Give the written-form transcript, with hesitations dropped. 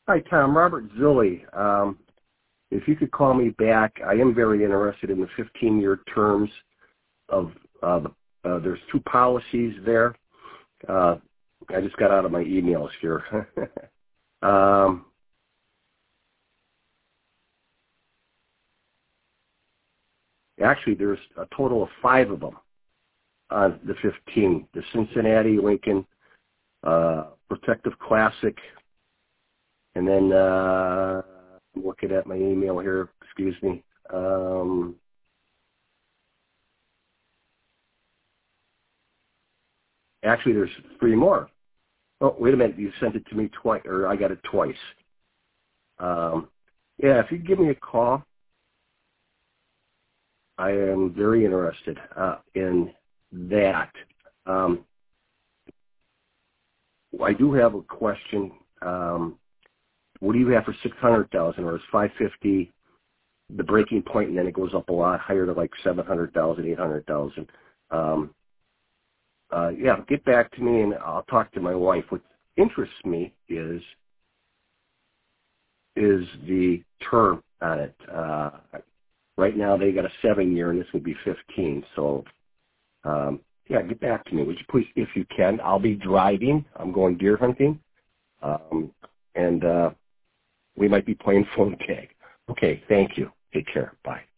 Hi, Tom. Robert Zilli. If you could call me back, I am very interested in the 15-year terms of there's two policies there. I just got out of my emails here. Actually, there's a total of 5 of them on the 15. The Cincinnati, Lincoln, Protective Classic, and then I'm looking at my email here. Excuse me. Actually, there's 3 more. Oh, wait a minute. You sent it to me twice, or I got it twice. Yeah, if you give me a call, I am very interested in that. I do have a question. What do you have for 600,000, or is 550 the breaking point, and then it goes up a lot higher to like 700,000, 800,000? Yeah, get back to me, and I'll talk to my wife. What interests me is the term on it. Right now they got a 7-year, and this would be 15. So, yeah, get back to me, would you please, if you can. I'll be driving. I'm going deer hunting, and we might be playing phone tag. Okay, thank you. Take care. Bye.